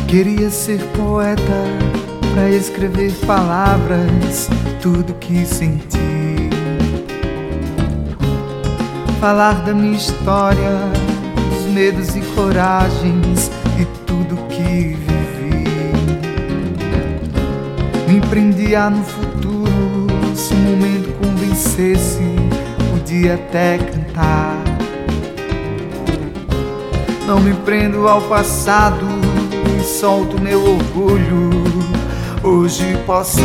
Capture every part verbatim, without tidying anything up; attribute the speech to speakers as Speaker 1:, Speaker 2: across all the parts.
Speaker 1: Queria ser poeta pra escrever palavras, tudo que senti. Falar da minha história, dos medos e coragens e tudo que vivi. Me prendia no futuro, se o momento convencesse, podia até cantar. Não me prendo ao passado e solto meu orgulho. Hoje posso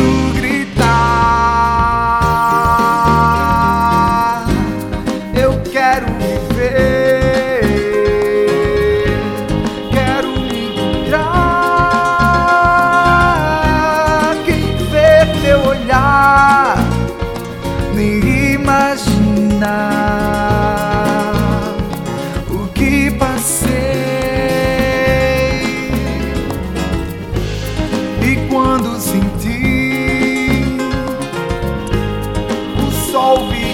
Speaker 1: gritar. Eu quero viver, quero me encontrar. Quem vê meu olhar nem imagina o que passei. E quando senti o sol vir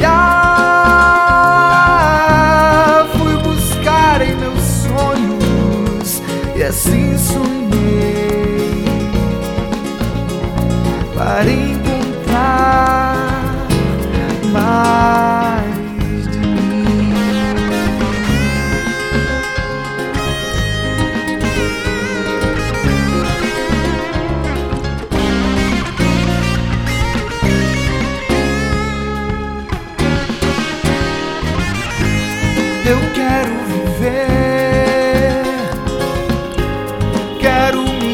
Speaker 1: brilhar, fui buscar em meus sonhos e assim sonhei para encontrar mais de mim. Eu quero viver, quero me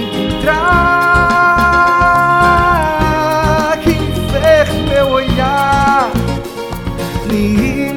Speaker 1: encontrar. Quem ver meu olhar nem